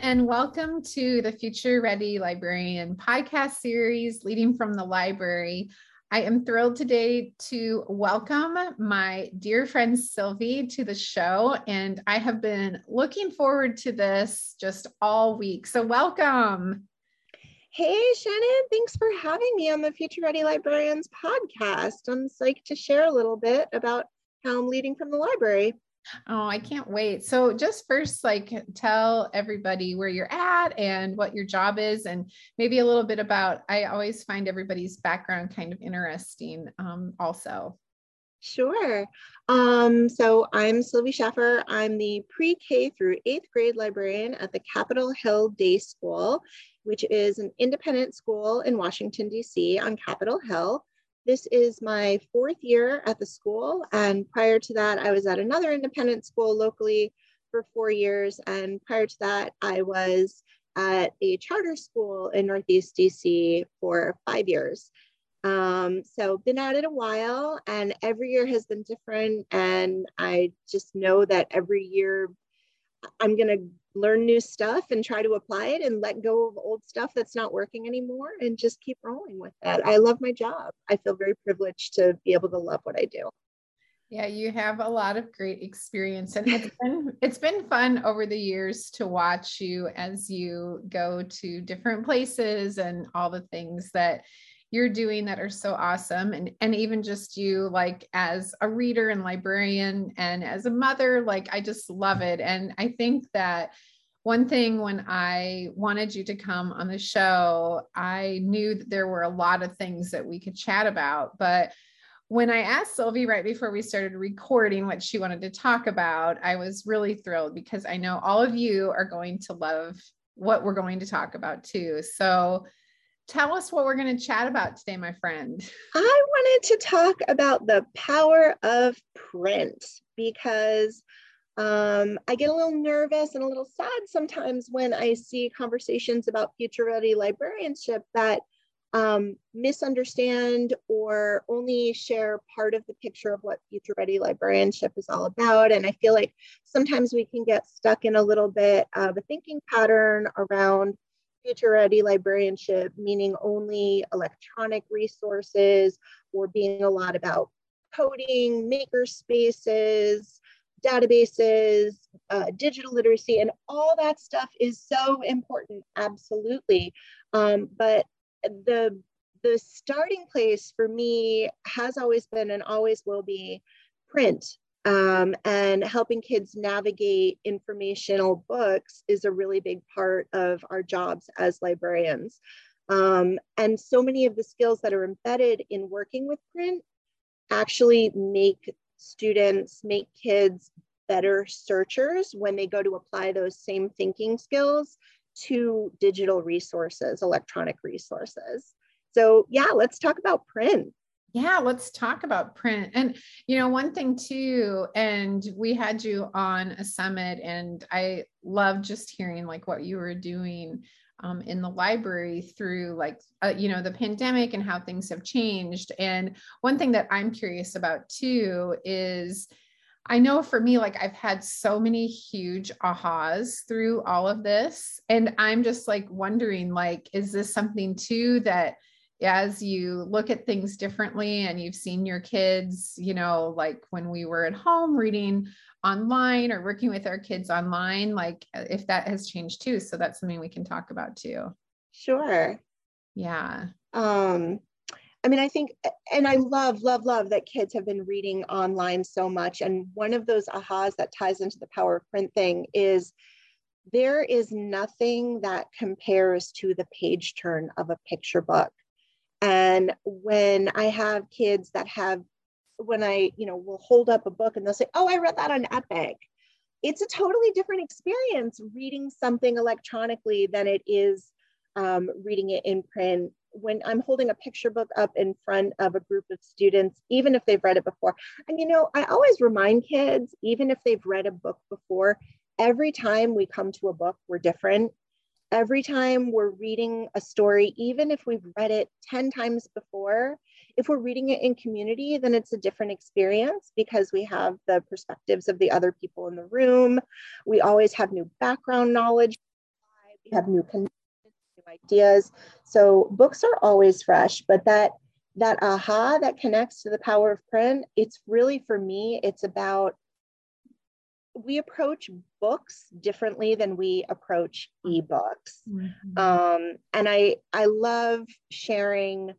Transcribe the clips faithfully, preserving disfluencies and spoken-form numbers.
and welcome to the Future Ready Librarian podcast series, Leading from the Library. I am thrilled today to welcome my dear friend Sylvie to the show, and I have been looking forward to this just all week. So welcome. Hey, Shannon, thanks for having me on the Future Ready Librarians podcast. I'm psyched to share a little bit about how I'm leading from the library. Oh, I can't wait. So just first, like, tell everybody where you're at and what your job is, and maybe a little bit about, I always find everybody's background kind of interesting um, also. Sure. Um, so I'm Sylvie Schaffer. I'm the pre-K through eighth grade librarian at the Capitol Hill Day School, which is an independent school in Washington, D C on Capitol Hill. This is my fourth year at the school, and prior to that, I was at another independent school locally for four years, and prior to that, I was at a charter school in Northeast D C for five years. Um, so been at it a while, and every year has been different, and I just know that every year I'm going to learn new stuff and try to apply it and let go of old stuff that's not working anymore and just keep rolling with that. I love my job. I feel very privileged to be able to love what I do. Yeah, you have a lot of great experience, and it's been it's been fun over the years to watch you as you go to different places and all the things that you're doing that are so awesome. And, and even just you, like, as a reader and librarian and as a mother, like, I just love it. And I think that one thing, when I wanted you to come on the show, I knew that there were a lot of things that we could chat about. But when I asked Sylvie right before we started recording what she wanted to talk about, I was really thrilled because I know all of you are going to love what we're going to talk about too. So tell us what we're going to chat about today, my friend. I wanted to talk about the power of print because um, I get a little nervous and a little sad sometimes when I see conversations about future ready librarianship that um, misunderstand or only share part of the picture of what future ready librarianship is all about. And I feel like sometimes we can get stuck in a little bit of a thinking pattern around future ready librarianship, meaning only electronic resources, or being a lot about coding, maker spaces, databases, uh, digital literacy, and all that stuff is so important, absolutely. Um, but the the starting place for me has always been and always will be print. Um, and helping kids navigate informational books is a really big part of our jobs as librarians. Um, and so many of the skills that are embedded in working with print actually make students, make kids better searchers when they go to apply those same thinking skills to digital resources, electronic resources. So yeah, let's talk about print. Yeah, let's talk about print. And, you know, one thing too, and we had you on a summit, and I love just hearing like what you were doing um, in the library through like, uh, you know, the pandemic and how things have changed. And one thing that I'm curious about too is, I know for me, like, I've had so many huge ahas through all of this. And I'm just like wondering, like, is this something too that as you look at things differently and you've seen your kids, you know, like when we were at home reading online or working with our kids online, like if that has changed too. So that's something we can talk about too. Sure. Yeah. Um, I mean, I think, and I love, love, love that kids have been reading online so much. And one of those ahas that ties into the power of print thing is there is nothing that compares to the page turn of a picture book. And when I have kids that have, when I, you know, will hold up a book and they'll say, oh, I read that on Epic. It's a totally different experience reading something electronically than it is um, reading it in print. When I'm holding a picture book up in front of a group of students, even if they've read it before. And, you know, I always remind kids, even if they've read a book before, every time we come to a book, we're different. Every time we're reading a story, even if we've read it ten times before, if we're reading it in community, then it's a different experience because we have the perspectives of the other people in the room. We always have new background knowledge. you have new connections, new ideas. So books are always fresh, but that that aha that connects to the power of print, it's really, for me, it's about, we approach books differently than we approach ebooks. Mm-hmm. Um, and I, I love sharing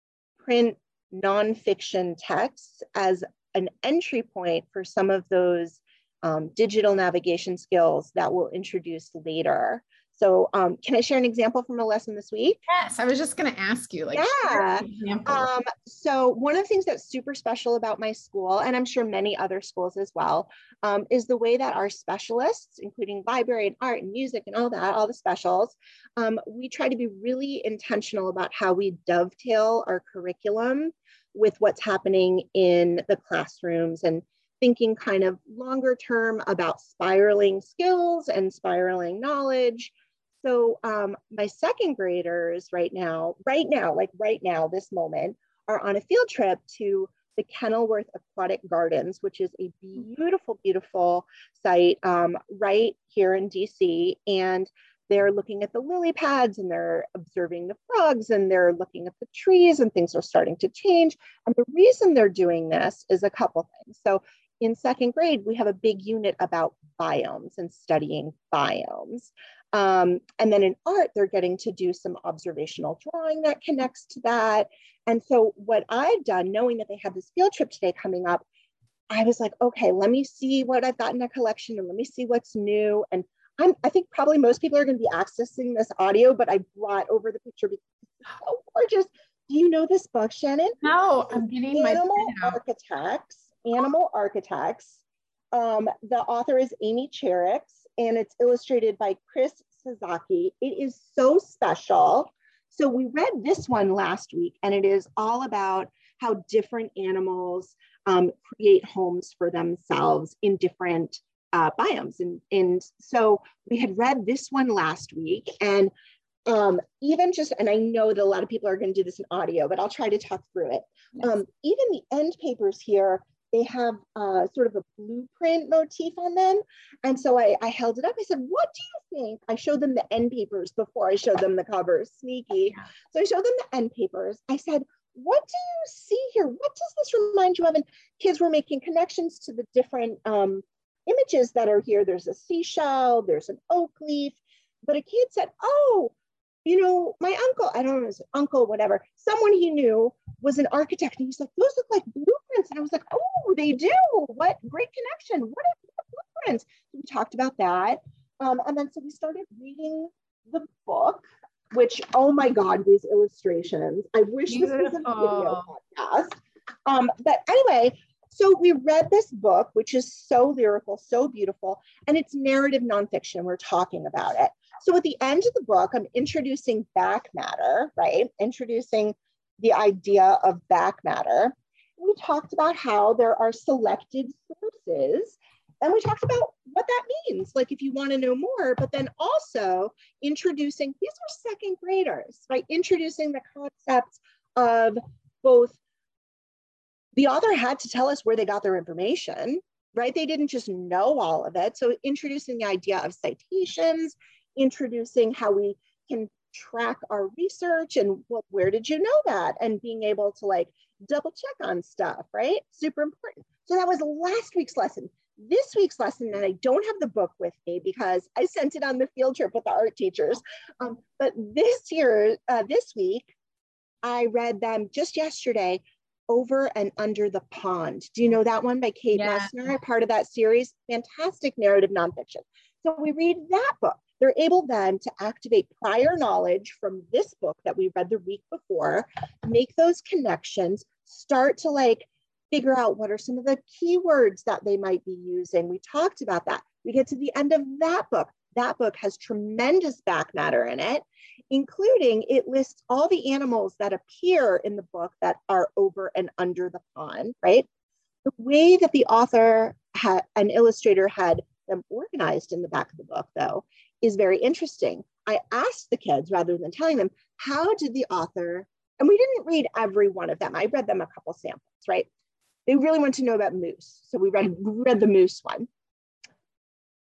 print nonfiction texts as an entry point for some of those um, digital navigation skills that we'll introduce later. So um, can I share an example from a lesson this week? Yes, I was just going to ask you, like, yeah. example. Um, so one of the things that's super special about my school, and I'm sure many other schools as well, um, is the way that our specialists, including library and art and music and all that, all the specials, um, we try to be really intentional about how we dovetail our curriculum with what's happening in the classrooms, and thinking kind of longer term about spiraling skills and spiraling knowledge. So um, my second graders right now, right now, like right now, this moment, are on a field trip to the Kenilworth Aquatic Gardens, which is a beautiful, beautiful site um, right here in D C. And they're looking at the lily pads, and they're observing the frogs, and they're looking at the trees, and things are starting to change. And the reason they're doing this is a couple things. So in second grade, we have a big unit about biomes and studying biomes. Um, and then in art, they're getting to do some observational drawing that connects to that. And so what I've done, knowing that they have this field trip today coming up, I was like, okay, let me see what I've got in a collection, and let me see what's new. And I'm, I think probably most people are going to be accessing this audio, but I brought over the picture because it's so gorgeous. Do you know this book, Shannon? No, I'm getting my Animal Architects. Animal Architects. Um, the author is Amy Cherix, and it's illustrated by Chris Sasaki. It is so special. So we read this one last week, and it is all about how different animals um, create homes for themselves in different uh, biomes. And, and so we had read this one last week, and um, even just, and I know that a lot of people are going to do this in audio, but I'll try to talk through it. Yes. Um, even the end papers here, they have uh, sort of a blueprint motif on them. And so I, I held it up. I said, what do you think? I showed them the end papers before I showed them the covers, sneaky. So I showed them the end papers. I said, what do you see here? What does this remind you of? And kids were making connections to the different um, images that are here. There's a seashell, there's an oak leaf, but a kid said, oh, you know, my uncle, I don't know, his uncle, whatever, someone he knew was an architect. And he's like, those look like blueprints. And I was like, oh, they do. What great connection. What are blueprints? We talked about that. Um, and then so we started reading the book, which, oh my God, these illustrations. I wish Beautiful. This was a video podcast. Um, but anyway, so we read this book, which is so lyrical, so beautiful, and it's narrative nonfiction. We're talking about it. So at the end of the book, I'm introducing back matter, right? Introducing the idea of back matter. We talked about how there are selected sources, and we talked about what that means, like if you want to know more, but then also introducing, these are second graders, right? Introducing the concepts of both, the author had to tell us where they got their information, right? They didn't just know all of it. So introducing the idea of citations, introducing how we can track our research and well, where did you know that? And being able to like double check on stuff, right? Super important. So that was last week's lesson. This week's lesson, and I don't have the book with me because I sent it on the field trip with the art teachers. Um, but this year, uh, this week, I read them just yesterday, Over and Under the Pond. Do you know that one by Kate yeah. Messner, part of that series? Fantastic narrative nonfiction. So we read that book. They're able then to activate prior knowledge from this book that we read the week before, make those connections, start to like figure out what are some of the keywords that they might be using. We talked about that. We get to the end of that book. That book has tremendous back matter in it, including it lists all the animals that appear in the book that are over and under the pond, right? The way that the author had, an illustrator had them organized in the back of the book, though, is very interesting. I asked the kids, rather than telling them, how did the author, and we didn't read every one of them. I read them a couple samples, right? They really want to know about moose. So we read, we read the moose one.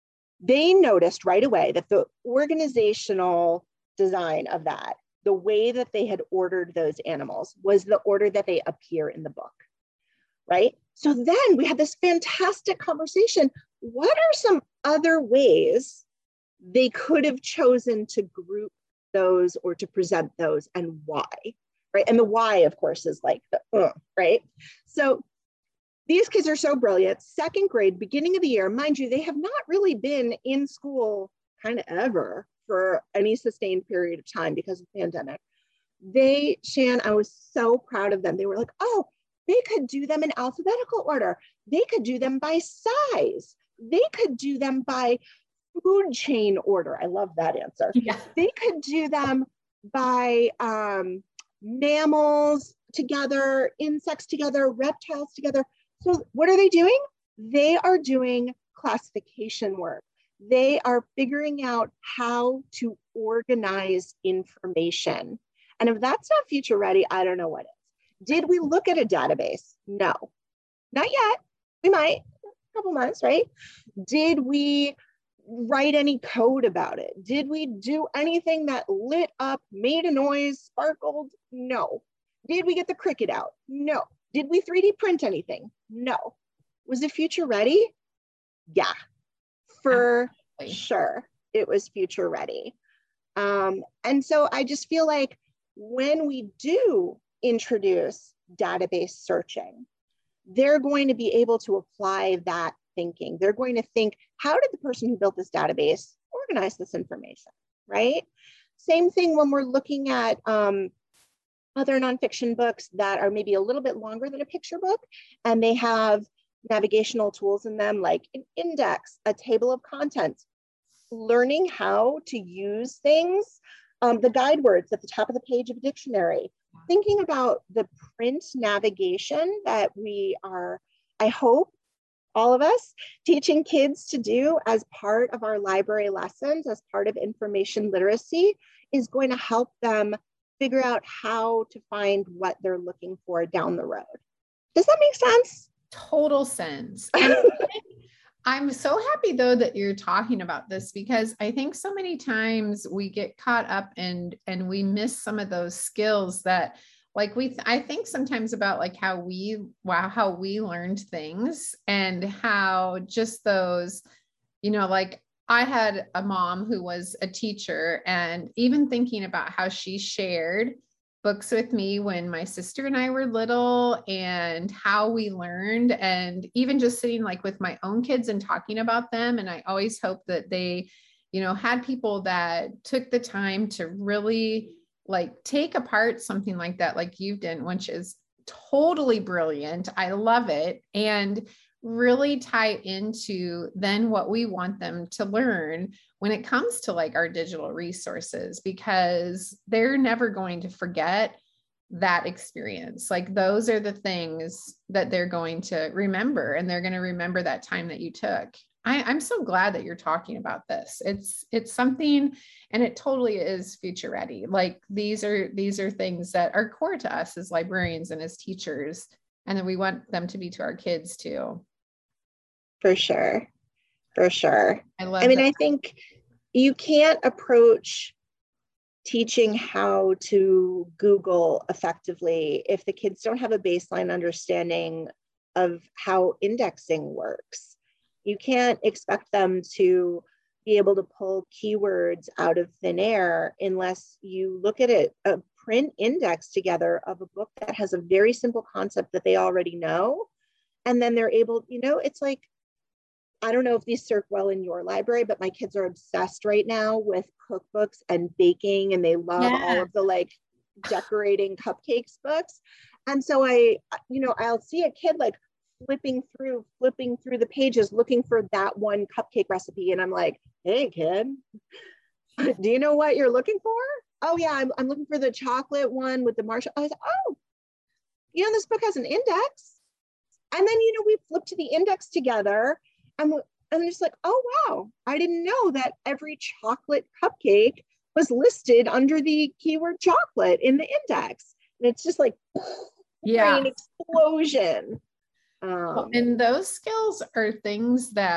they noticed right away that the organizational design of that, the way that they had ordered those animals, was the order that they appear in the book, right? So then we had this fantastic conversation. What are some other ways they could have chosen to group those or to present those, and why, right? And the why, of course, is like the, uh, right? So these kids are so brilliant. Second grade, beginning of the year, mind you, they have not really been in school kind of ever for any sustained period of time because of the pandemic. They, Shan, I was so proud of them. They were like, oh, they could do them in alphabetical order. They could do them by size. They could do them by food chain order. I love that answer. Yeah. They could do them by um, mammals together, insects together, reptiles together. So what are they doing? They are doing classification work. They are figuring out how to organize information. And if that's not future ready, I don't know what is. Did we look at a database? No, not yet. We might, a couple months, right? Did we write any code about it? Did we do anything that lit up, made a noise, sparkled? No. Did we get the Cricut out? No. Did we three D print anything? No. Was it future ready? Yeah, for Absolutely. Sure. It was future ready. Um, and so I just feel like when we do introduce database searching, they're going to be able to apply that thinking. They're going to think, how did the person who built this database organize this information, right? Same thing when we're looking at um, other nonfiction books that are maybe a little bit longer than a picture book, and they have navigational tools in them like an index, a table of contents, learning how to use things, um, the guide words at the top of the page of a dictionary, thinking about the print navigation that we are, I hope, all of us teaching kids to do as part of our library lessons, as part of information literacy, is going to help them figure out how to find what they're looking for down the road. Does that make sense? Total sense. And I'm so happy though that you're talking about this, because I think so many times we get caught up and and we miss some of those skills that, like, we I think sometimes about like how we wow how we learned things, and how just those, you know, like I had a mom who was a teacher, and even thinking about how she shared books with me when my sister and I were little, and how we learned, and even just sitting like with my own kids and talking about them. And I always hope that they, you know, had people that took the time to really like take apart something like that, like you've done, which is totally brilliant. I love it. And really tie into then what we want them to learn when it comes to like our digital resources, because they're never going to forget that experience. Like those are the things that they're going to remember, and they're going to remember that time that you took. I, I'm so glad that you're talking about this. It's, it's something, and it totally is future ready. Like these are, these are things that are core to us as librarians and as teachers, and then we want them to be to our kids too. For sure. For sure. I love I mean, that. I think you can't approach teaching how to Google effectively if the kids don't have a baseline understanding of how indexing works. You can't expect them to be able to pull keywords out of thin air unless you look at it, a print index together of a book that has a very simple concept that they already know. And then they're able, you know, it's like, I don't know if these serve well in your library, but my kids are obsessed right now with cookbooks and baking, and they love yeah. all of the like decorating cupcakes books. And so I, you know, I'll see a kid like flipping through, flipping through the pages, looking for that one cupcake recipe. And I'm like, hey kid, do you know what you're looking for? Oh yeah, I'm, I'm looking for the chocolate one with the marshmallow. I was like, oh, you know, this book has an index. And then, you know, we flip to the index together. I'm, I'm just like, oh, wow, I didn't know that every chocolate cupcake was listed under the keyword chocolate in the index. And it's just like, yeah, an explosion. Um, well, and those skills are things that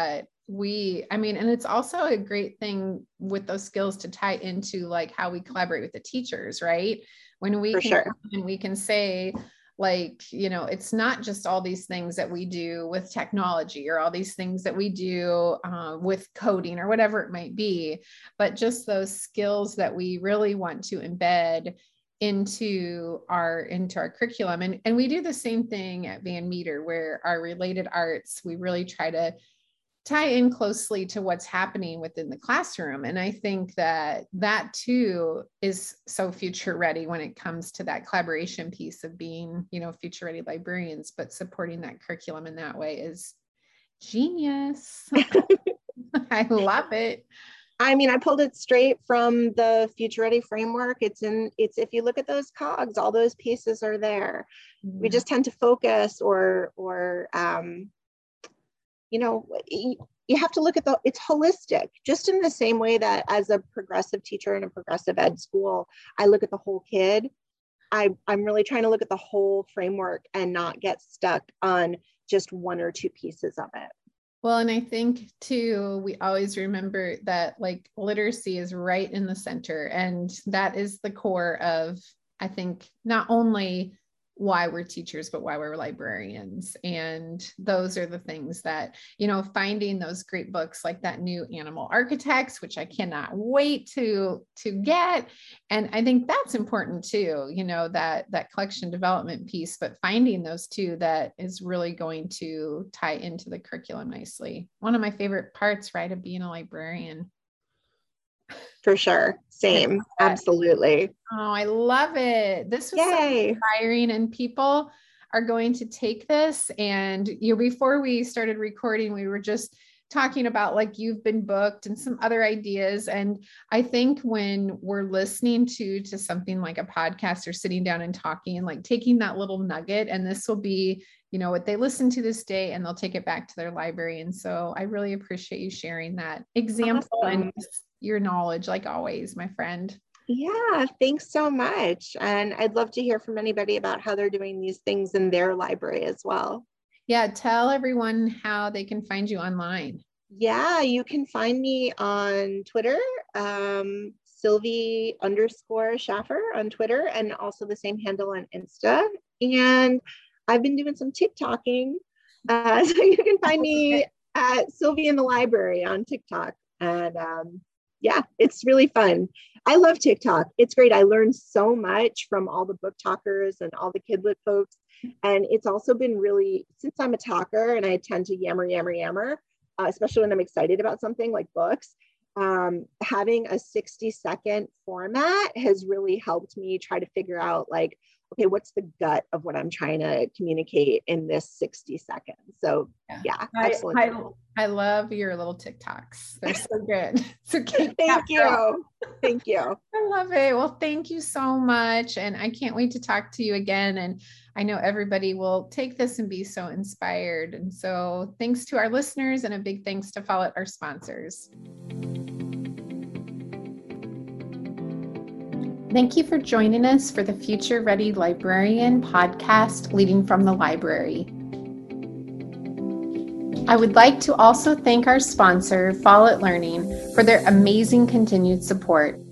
we, I mean, and it's also a great thing with those skills to tie into like how we collaborate with the teachers, right? When we For can, sure. and we can say, like, you know, it's not just all these things that we do with technology or all these things that we do uh, with coding or whatever it might be, but just those skills that we really want to embed into our into our curriculum. And, and we do the same thing at Van Meter, where our related arts, we really try to tie in closely to what's happening within the classroom. And I think that that too is so future ready when it comes to that collaboration piece of being, you know, future ready librarians, but supporting that curriculum in that way is genius. I love it. I mean, I pulled it straight from the Future Ready framework. It's in, it's, if you look at those cogs, all those pieces are there. Yeah. We just tend to focus or, or, um, you know, you have to look at the, it's holistic, just in the same way that as a progressive teacher in a progressive ed school, I look at the whole kid. I, I'm really trying to look at the whole framework and not get stuck on just one or two pieces of it. Well, and I think too, we always remember that like literacy is right in the center, and that is the core of, I think, not only why we're teachers, but why we're librarians. And those are the things that, you know, finding those great books like that new Animal Architects, which I cannot wait to, to get. And I think that's important too, you know, that, that collection development piece, but finding those two that is really going to tie into the curriculum nicely. One of my favorite parts, right, of being a librarian. For sure. Same. Absolutely. Oh, I love it. This was Yay. So inspiring, and people are going to take this. And you know, before we started recording, we were just talking about like you've been booked and some other ideas. And I think when we're listening to to something like a podcast or sitting down and talking and like taking that little nugget, and this will be, you know, what they listen to this day, and they'll take it back to their library. And so I really appreciate you sharing that example awesome. And your knowledge, like always, my friend. Yeah, thanks so much. And I'd love to hear from anybody about how they're doing these things in their library as well. Yeah, tell everyone how they can find you online. Yeah, you can find me on Twitter, um, Sylvie underscore Schaffer on Twitter, and also the same handle on Insta. And I've been doing some TikToking. Uh, so you can find me at Sylvie in the Library on TikTok. And um, yeah, it's really fun. I love TikTok. It's great. I learned so much from all the book talkers and all the kidlit folks. And it's also been really, since I'm a talker and I tend to yammer, yammer, yammer, uh, especially when I'm excited about something like books, um, having a sixty second format has really helped me try to figure out like, okay, what's the gut of what I'm trying to communicate in this sixty seconds? So yeah, yeah I, excellent. I, I love your little TikToks. They're so good. So thank you. Thank you. I love it. Well, thank you so much. And I can't wait to talk to you again. And I know everybody will take this and be so inspired. And so thanks to our listeners, and a big thanks to Follett, our sponsors. Thank you for joining us for the Future Ready Librarian podcast, Leading from the Library. I would like to also thank our sponsor, Follett Learning, for their amazing continued support.